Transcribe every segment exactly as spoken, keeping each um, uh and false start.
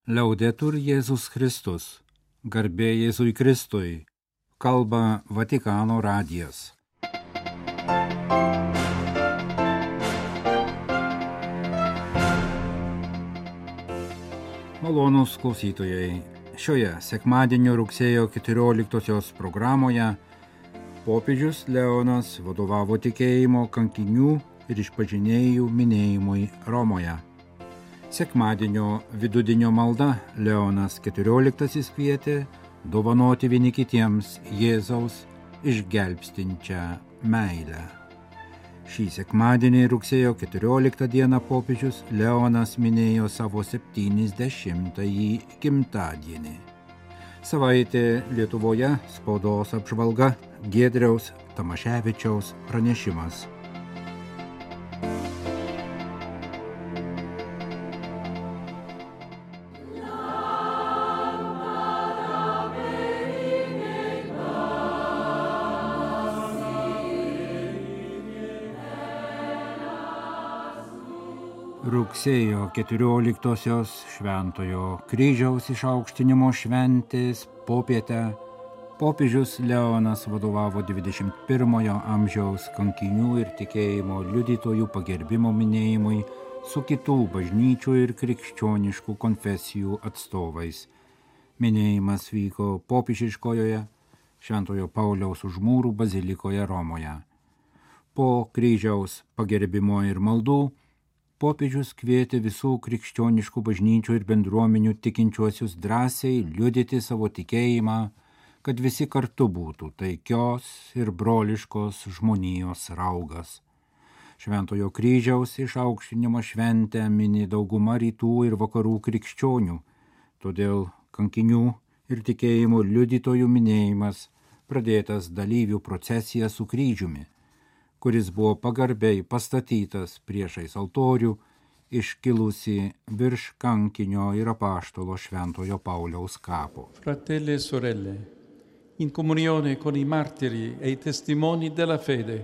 Liaudetur Jėzus Kristus, garbė Jėzui Kristui, kalba Vatikano radijas. Malonūs klausytojai, šioje sekmadienio rugsėjo keturioliktosios programoje popiežius Leonas vadovavo tikėjimo kankinių ir išpažinėjų minėjimui Romoje. Sekmadienio vidudienio malda Leonas keturioliktasis kvietė dovanoti vieni kitiems Jėzaus išgelbstinčią meilę. Šį sekmadienį rugsėjo keturioliktą dieną popiežius Leonas minėjo savo septyniasdešimtąjį gimtadienį. Savaitė Lietuvoje spaudos apžvalga Giedriaus Tamaševičiaus pranešimas. Rugsėjo keturioliktosios Šventojo Kryžiaus išaukštinimo šventės popietę popiežius Leonas vadovavo dvidešimt pirmojo amžiaus kankinių ir tikėjimo liudytojų pagerbimo minėjimui su kitų bažnyčių ir krikščioniškų konfesijų atstovais. Minėjimas vyko popiežiškojoje Šventojo Pauliaus už mūrų bazilikoje Romoje. Po kryžiaus pagerbimo ir maldų popiežius kvietė visų krikščioniškų bažnyčių ir bendruomenių tikinčiuosius drąsiai liudyti savo tikėjimą, kad visi kartu būtų taikios ir broliškos žmonijos raugas. Šventojo Kryžiaus išaukštinimo šventę mini dauguma rytų ir vakarų krikščionių, todėl kankinių ir tikėjimo liudytojų minėjimas pradėtas dalyvių procesija su kryžiumi, kuris buvo pagarbiai pastatytas priešais altorių, iškilusi virš kankinio ir apaštalo Šventojo Pauliaus kapo. Fratelli e sorelle, in comunione con i martiri e i testimoni della fede,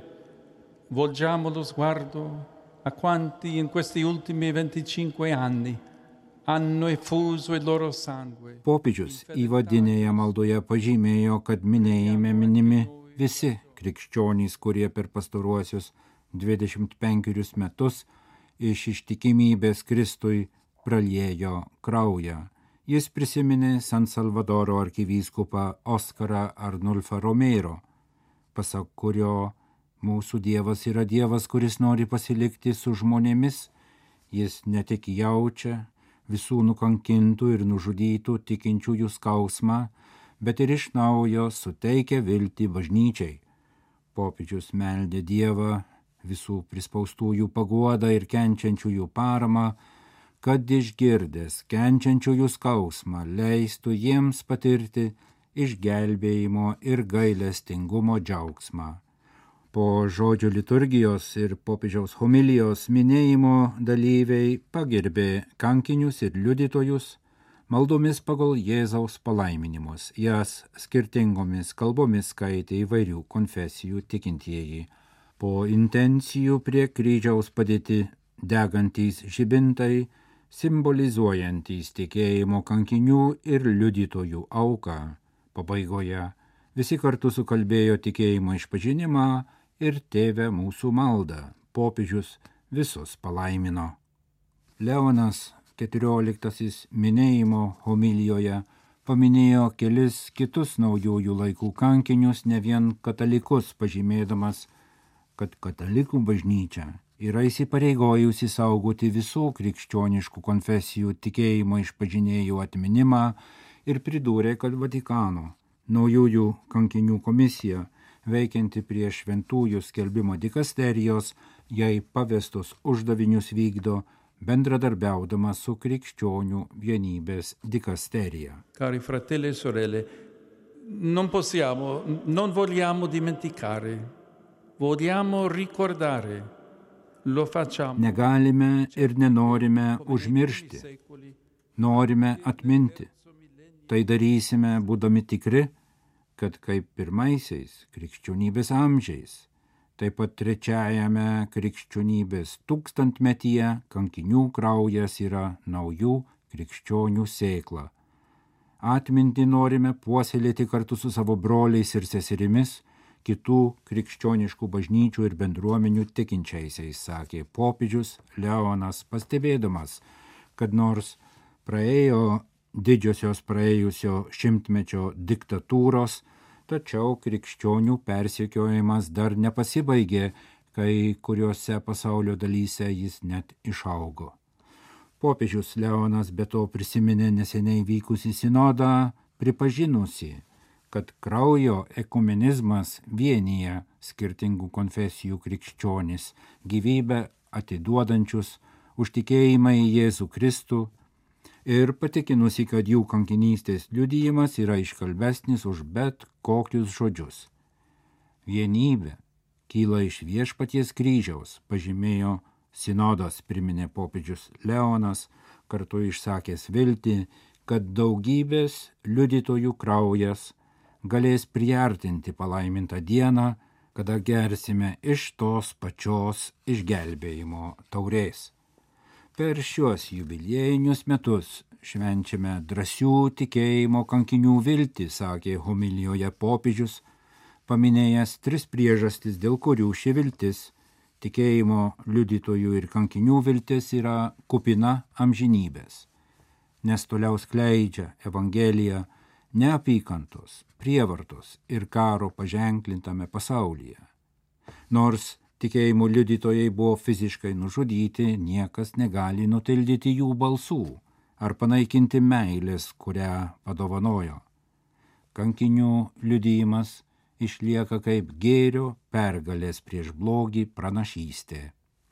volgiamo lo sguardo a quanti in questi ultimi venticinque anni hanno effuso il loro sangue. Popiežius įvadinėje maldoje pažymėjo, kad minėjime minimi visi krikščionys, kurie per pastaruosius dvidešimt penkerius metus iš ištikimybės Kristui praliejo kraują. Jis prisiminė San Salvadoro arkivyskupą Oskarą Arnulfą Romero, pasak kurio mūsų Dievas yra Dievas, kuris nori pasilikti su žmonėmis. Jis ne tik jaučia visų nukankintų ir nužudytų tikinčiųjų skausmą, bet ir iš naujo suteikia viltį bažnyčiai. Popiežius meldė Dievą visų prispaustųjų paguodą ir kenčiančiųjų paramą, kad išgirdęs kenčiančiųjų skausmą leistų jiems patirti išgelbėjimo ir gailestingumo džiaugsmą. Po žodžio liturgijos ir popiežiaus homilijos minėjimo dalyviai pagerbė kankinius ir liudytojus maldomis pagal Jėzaus palaiminimus. Jas skirtingomis kalbomis skaitė įvairių konfesijų tikintieji. Po intencijų prie kryžiaus padėti degantys žibintai, simbolizuojantys tikėjimo kankinių ir liudytojų auką. Pabaigoje visi kartu sukalbėjo tikėjimo išpažinimą ir Tėve mūsų maldą. Popiežius visus palaimino. Leonas keturioliktasis minėjimo homilijoje paminėjo kelis kitus naujųjų laikų kankinius, ne vien katalikus, pažymėdamas, kad katalikų bažnyčia yra įsipareigojusi saugoti visų krikščioniškų konfesijų tikėjimo išpažinėjų atminimą ir pridūrė, kad Vatikano naujųjų kankinių komisija, veikianti prie šventųjų skelbimo dikasterijos, jai pavestus uždavinius vykdo bendradarbiaudama su krikščionių vienybės dikasterija. Cari fratelli e sorelle, non possiamo, non vogliamo dimenticare, vogliamo ricordare, lo facciamo. Negalime ir nenorime užmiršti, norime atminti. Tai darysime, būdami tikri, kad kaip pirmaisiais krikščionybės amžiais, taip pat trečiajame krikščionybės tūkstantmetyje kankinių kraujas yra naujų krikščionių sėklą. Atmintį norime puoselėti kartu su savo broliais ir seserimis, kitų krikščioniškų bažnyčių ir bendruomenių tikinčiaisiais, sakė popiežius Leonas, pastebėdamas, kad nors praėjo didžiosios praėjusio šimtmečio diktatūros, tačiau krikščionių persekiojimas dar nepasibaigė, kai kuriuose pasaulio dalyse jis net išaugo. Popiežius Leonas be to prisiminė neseniai vykusį sinodą, pripažinusi, kad kraujo ekumenizmas vienyje skirtingų konfesijų krikščionis, gyvybę atiduodančius už tikėjimą į Jėzų Kristų ir patikinusi, kad jų kankinystės liudijimas yra iškalbesnis už bet kokius žodžius. Vienybė kyla iš Viešpaties kryžiaus, pažymėjo sinodas, priminė popiežius Leonas, kartu išsakęs viltį, kad daugybės liudytojų kraujas galės priartinti palaimintą dieną, kada gersime iš tos pačios išgelbėjimo taurės. Per šiuos jubiliejinius metus švenčiame drąsių tikėjimo kankinių viltį, sakė homilijoje popiežius, paminėjęs tris priežastis, dėl kurių ši viltis, tikėjimo liudytojų ir kankinių viltis, yra kupina amžinybės, nes toliau skleidžia Evangeliją neapykantos, prievartos ir karo paženklintame pasaulyje. Nors tikėjimo liudytojai buvo fiziškai nužudyti, niekas negali nutildyti jų balsų ar panaikinti meilės, kurią padovanojo. Kankinių liudijimas išlieka kaip gėrio pergalės prieš blogį pranašystė.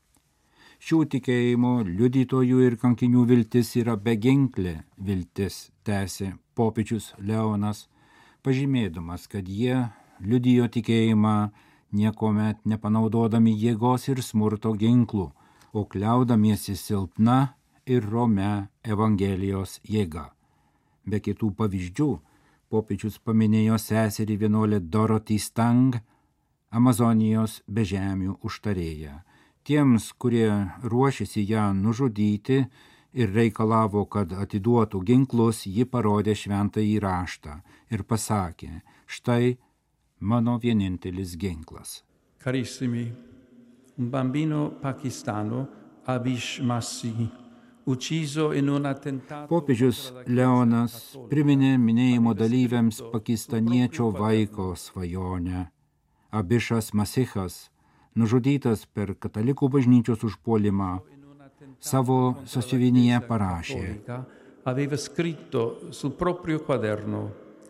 Šių tikėjimo liudytojų ir kankinių viltis yra beginklė viltis, tęsė popiežius Leonas, pažymėdamas, kad jie liudijo tikėjimą niekuomet nepanaudodami jėgos ir smurto ginklų, o kliaudamiesi silpna ir romia Evangelijos jėga. Be kitų pavyzdžių, popiežius paminėjo seserį vienuolę Dorothy Stang, Amazonijos bežemių užtarėją. Tiems, kurie ruošėsi ją nužudyti ir reikalavo, kad atiduotų ginklus, ji parodė šventąjį raštą ir pasakė, štai mano vienintelis ginklas. Carissimi, un bambino pakistano, Abish Masih, ucciso in un attentato. Popiežius Leonas priminė minėjimo dalyviams pakistaniečio vaiko svajonę. Abišas Masihas, nužudytas per katalikų bažnyčios užpuolimą, savo sąsiuvinyje parašė: aveva scritto sul proprio quaderno,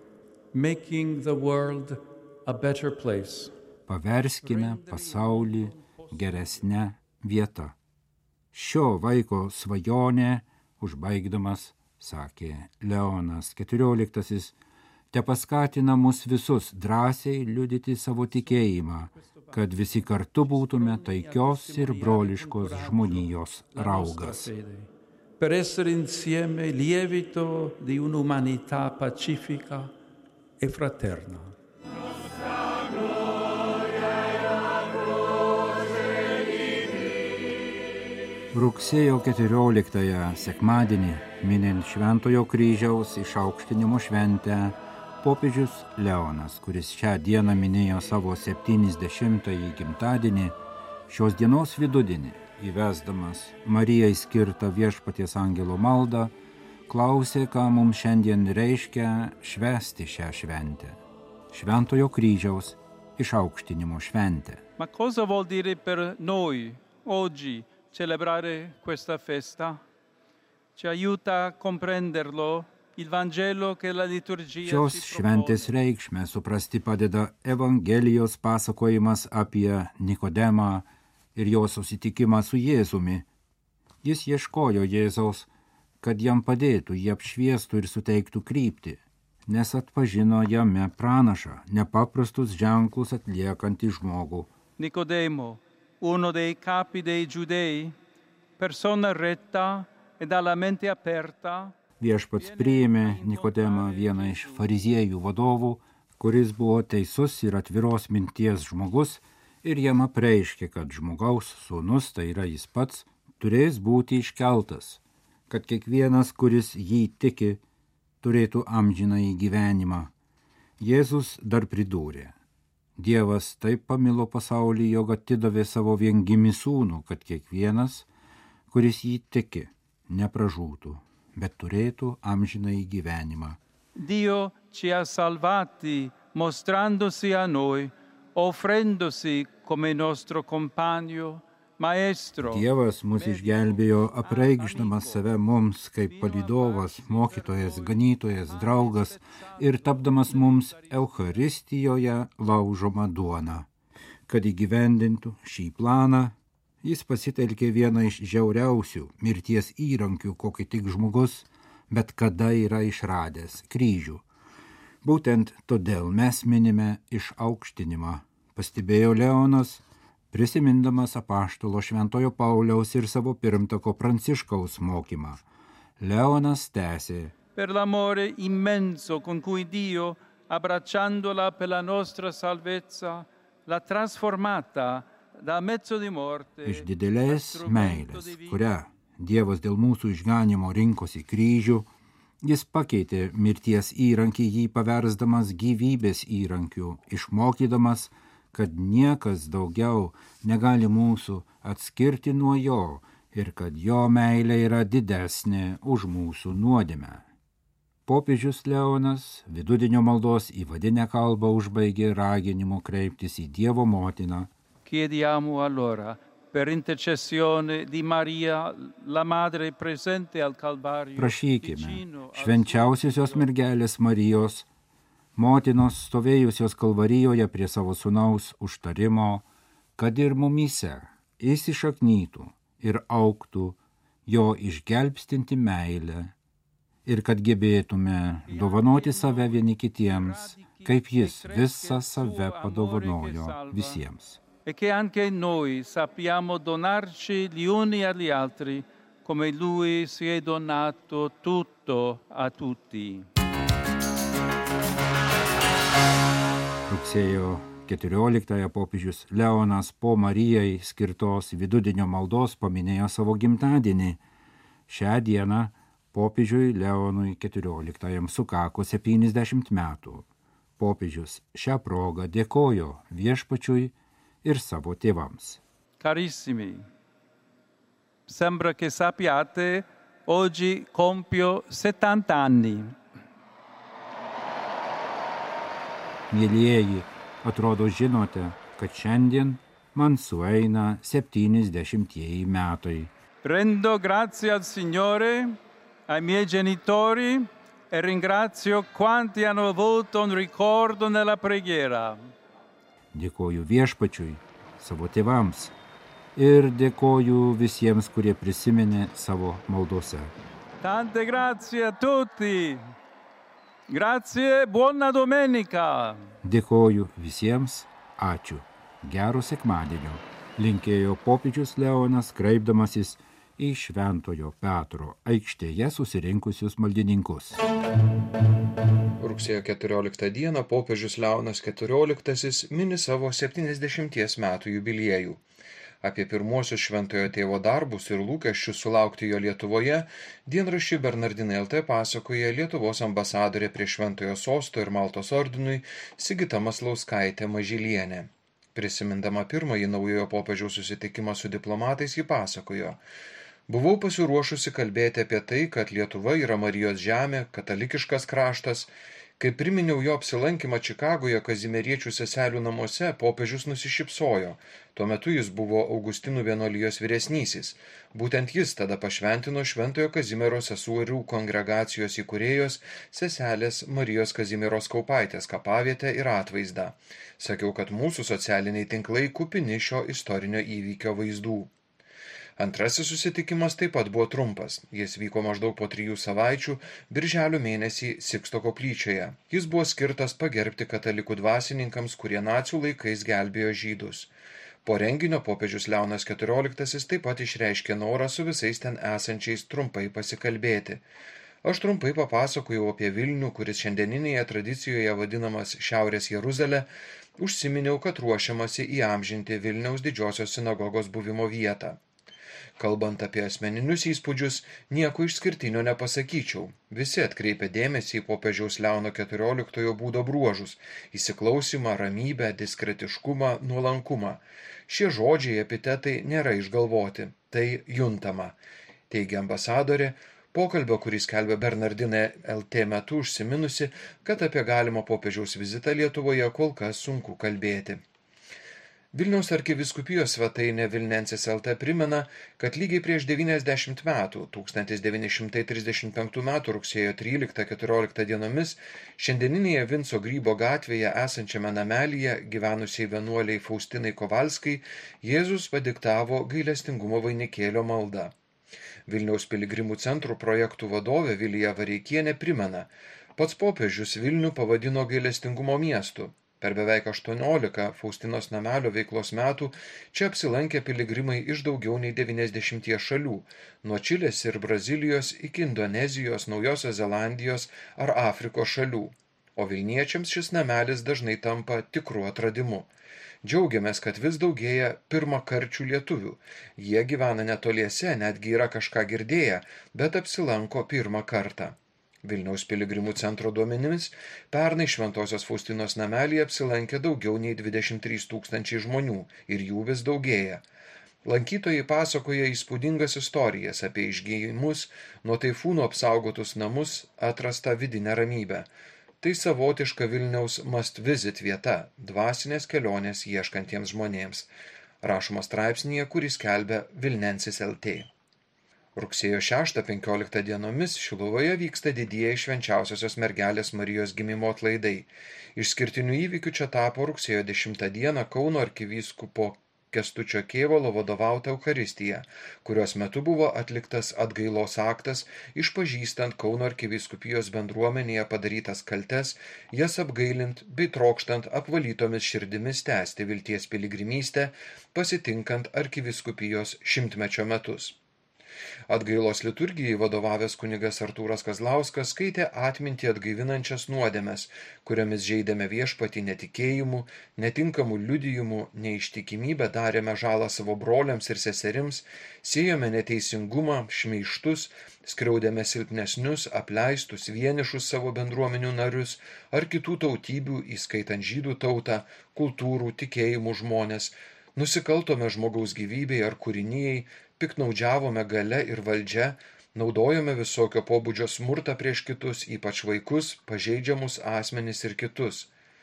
making the world a better place. Paverskime pasaulį geresnę vietą. Šio vaiko svajonė, užbaigdamas, sakė Leonas keturioliktasis, te paskatina mus visus drąsiai liudyti savo tikėjimą, kad visi kartu būtume taikios ir broliškos žmonijos raugas. Per essere insieme lievito di un'umanità pacifica e fraterna. Rugsėjo keturioliktąją sekmadienį, minint Šventojo kryžiaus išaukštinimo šventę, popiežius Leonas, kuris šią dieną minėjo savo septyniasdešimtąjį gimtadienį, šios dienos vidudienį, įvesdamas Marijai skirtą Viešpaties angelo maldą, klausė, ką mums šiandien reiškia švęsti šią šventę. Šventojo kryžiaus išaukštinimo šventę. Ma cosa vuol dire per noi oggi celebrare questa festa? Ci aiuta a comprenderlo il Vangelo che la liturgia. Šios šventės reikšmę suprasti padeda Evangelijos pasakojimas apie Nikodemą ir jo susitikimą su Jėzumi. Jis ieškojo Jėzaus, kad jam padėtų, jį apšviestų ir suteiktų kryptį, nes atpažino jame pranašą, nepaprastus ženklus atliekantį žmogų. Nicodemo, uno dei capi dei giudei, persona retta e dalla mente aperta. Viešpats priėmė Nikodemą, vieną iš fariziejų vadovų, kuris buvo teisus ir atviros minties žmogus, ir jam apreiškė, kad žmogaus sūnus, tai yra jis pats, turės būti iškeltas, kad kiekvienas, kuris jį tiki, turėtų amžinąjį gyvenimą. Jėzus dar pridūrė: Dievas taip pamilo pasaulį, jog atidavė savo viengimį sūnų, kad kiekvienas, kuris jį tiki, nepražūtų, bet turėtų amžinąjį gyvenimą. Dio ci ha salvati mostrandosi a noi, offrendosi come nostro compagno, maestro. Dievas mus išgelbėjo, apreikšdamas save mums kaip palydovas, mokytojas, ganytojas, draugas ir tapdamas mums Eucharistijoje laužomą duoną. Kad įgyvendintų šį planą, jis pasitelkė vieną iš žiauriausių mirties įrankių, kokį tik žmogus bet kada yra išradęs – kryžių. Būtent todėl mes minime išaukštinimą, pastebėjo Leonas, prisimindamas apaštalo Šventojo Pauliaus ir savo pirmtako Pranciškaus mokymą. Leonas tęsė: Per l'amore immenso con cui Dio, abbracciandola per la nostra salvezza, l'ha trasformata da mezzo di morte. Iš didelės meilės, kurią Dievas dėl mūsų išganimo rinkosi kryžių, jis pakeitė mirties įrankį, jį paversdamas gyvybės įrankiu, išmokydamas, kad niekas daugiau negali mūsų atskirti nuo jo ir kad jo meilė yra didesnė už mūsų nuodėmę. Popiežius Leonas vidudienio maldos įvadinę kalbą užbaigė raginimu kreiptis į Dievo motiną. Chiediamo allora, per intercessione di Maria, la Madre presente al Calvario, Prašykime švenčiausiosios mergelės Marijos, motinos stovėjusios Kalvarijoje prie savo sūnaus užtarimo, kad ir mumyse įsišaknytų ir augtų jo išgelbstinti meilę ir kad gebėtume dovanoti save vieni kitiems, kaip jis visą save padovanojo visiems. E che anche noi sappiamo donarci gli uni agli altri, come lui si è donato tutto a tutti. Rugsėjo keturioliktąją popiežius Leonas po Marijai skirtos vidudienio maldos paminėjo savo gimtadienį. Šią dieną popiežiui Leonui keturioliktajam sukako septyniasdešimt metų. Popiežius šią progą dėkojo Viešpačiui ir savo tėvams. Carissimi, sembra che sappiate, oggi compio settanta anni. Mielieji, atrodo žinote, kad šiandien man sueina septyniasdešimtieji metai. Rendo grazie al Signore, ai miei genitori e ringrazio quanti hanno avuto un ricordo nella preghiera. Dėkoju Viešpačiui, savo tėvams ir dėkoju visiems, kurie prisiminė savo maldose. Tante grazie a tutti. Grazie, buona domenica. Dėkoju visiems, ačiū, gero sekmadienio, linkėjo popiežius Leonas, kreipdamasis į Šventojo Petro aikštėje susirinkusius maldininkus. Rugsėjo keturioliktą dieną popiežius Leonas keturioliktasis mini savo septyniasdešimties metų jubiliejų. Apie pirmuosius Šventojo tėvo darbus ir lūkesčius sulaukti jo Lietuvoje dienraščiui Bernardinai L T pasakoja Lietuvos ambasadorė prie Šventojo sosto ir Maltos ordinui Sigita Maslauskaitė Mažylienė. Prisimindama pirmąjį naujojo popiežiaus susitikimą su diplomatais, ji pasakojo: Buvau pasiruošusi kalbėti apie tai, kad Lietuva yra Marijos žemė, katalikiškas kraštas. Kai priminiau jo apsilankymą Čikagoje Kazimieriečių seselių namuose, popiežius nusišypsojo. Tuo metu jis buvo Augustinų vienuolijos vyresnysis. Būtent jis tada pašventino Šventojo Kazimiero sesuorių kongregacijos įkūrėjos seselės Marijos Kazimieros Kaupaitės kapavietę ir atvaizdą. Sakiau, kad mūsų socialiniai tinklai kupini šio istorinio įvykio vaizdų. Antrasis susitikimas taip pat buvo trumpas. Jis vyko maždaug po trijų savaičių, birželio mėnesį Siksto koplyčioje. Jis buvo skirtas pagerbti katalikų dvasininkams, kurie nacių laikais gelbėjo žydus. Po renginio popiežius Leonas keturioliktasis taip pat išreiškė norą su visais ten esančiais trumpai pasikalbėti. Aš trumpai papasakojau apie Vilnių, kuris šiandieninėje tradicijoje vadinamas Šiaurės Jeruzalė, užsiminiau, kad ruošiamasi įamžinti Vilniaus didžiosios sinagogos buvimo vietą. Kalbant apie asmeninius įspūdžius, nieko išskirtinio nepasakyčiau. Visi atkreipia dėmesį į popiežiaus Leono keturioliktojo būdo bruožus - įsiklausimą, ramybę, diskretiškumą, nuolankumą. Šie žodžiai epitetai nėra išgalvoti, tai juntama, teigia ambasadorė, pokalbio, kurį skelbė Bernardinai L T metu užsiminusi, kad apie galimą popiežiaus vizitą Lietuvoje kol kas sunku kalbėti. Vilniaus arkivyskupijos svetainė Vilnensis L T primena, kad lygiai prieš devyniasdešimt metų, tūkstantis devyni šimtai trisdešimt penktų metų rugsėjo tryliktą keturioliktą dienomis, šiandieninėje Vinco Grybo gatvėje esančiame namelyje gyvenusiai vienuoliai Faustinai Kovalskai Jėzus padiktavo gailestingumo vainikėlio maldą. Vilniaus piligrimų centrų projektų vadovė Vilija Vareikienė primena, pats popiežius Vilnių pavadino gailestingumo miestu. Per beveik aštuoniolika Faustinos namelio veiklos metų čia apsilankė piligrimai iš daugiau nei devyniasdešimties šalių, nuo Čilės ir Brazilijos iki Indonezijos, Naujosios Zelandijos ar Afrikos šalių. O Vilniečiams šis namelis dažnai tampa tikru atradimu. Džiaugiamės, kad vis daugėja pirmakarčių lietuvių. Jie gyvena netoliese, netgi yra kažką girdėję, bet apsilanko pirmą kartą. Vilniaus piligrimų centro duomenimis pernai Šventosios Faustinos namelyje apsilankė daugiau nei dvidešimt trys tūkstančiai žmonių ir jų vis daugėja. Lankytojai pasakoja įspūdingas istorijas apie išgijimus, nuo taifūnų apsaugotus namus, atrastą vidinę ramybę. Tai savotiška Vilniaus must visit vieta, dvasinės kelionės ieškantiems žmonėms. Rašoma straipsnyje, kurį skelbia Vilnensis L T. Rugsėjo šeštą penkioliktą dienomis Šiluvoje vyksta didieji švenčiausiosios mergelės Marijos gimimo atlaidai. Išskirtiniu įvykiu čia tapo rugsėjo dešimtą dieną Kauno arkivyskupo Kęstučio Kėvalo vadovauta Eucharistija, kurios metu buvo atliktas atgailos aktas, išpažįstant Kauno arkivyskupijos bendruomenėje padarytas kaltes, jas apgailint bei trokštant apvalytomis širdimis tęsti vilties piligrimystę, pasitinkant arkivyskupijos šimtmečio metus. Atgailos liturgijai vadovavęs kunigas Artūras Kazlauskas skaitė atmintį atgaivinančias nuodėmes, kuriomis žeidėme viešpatį netikėjimu, netinkamų liudijimų, neištikimybę darėme žalą savo broliams ir seserims, siejome neteisingumą, šmeižtus, skriaudėme silpnesnius, apleistus, vienišus savo bendruomenių narius ar kitų tautybių, įskaitant žydų tautą, kultūrų, tikėjimų žmonės, nusikaltome žmogaus gyvybei ar kūrinijai, piknaudžiavome gale ir valdžia, naudojome visokio pobūdžio smurtą prieš kitus, ypač vaikus, pažeidžiamus asmenis ir kitus.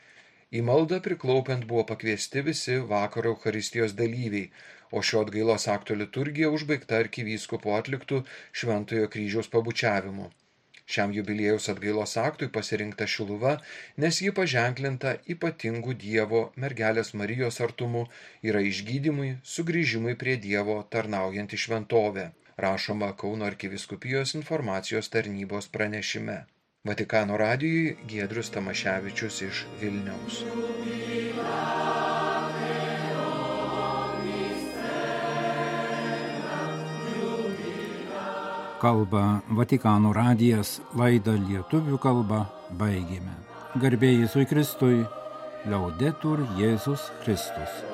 Į maldą priklaupiant buvo pakviesti visi vakaro Eucharistijos dalyviai, o šio atgailos akto liturgija užbaigta arkivyskupo atliktų Šventojo kryžiaus pabučiavimu. Šiam jubiliejaus atgailos aktui pasirinkta Šiluva, nes ji paženklinta ypatingų Dievo mergelės Marijos artumu, yra išgydymui, sugrįžimui prie Dievo tarnaujanti šventovė, rašoma Kauno arkivyskupijos informacijos tarnybos pranešime. Vatikano radijui Giedrius Tamaševičius iš Vilniaus. Kalba Vatikano radijas, laidą lietuvių kalba baigėme. Garbė Jėzui Kristui, Laudetur Jėzus Kristus.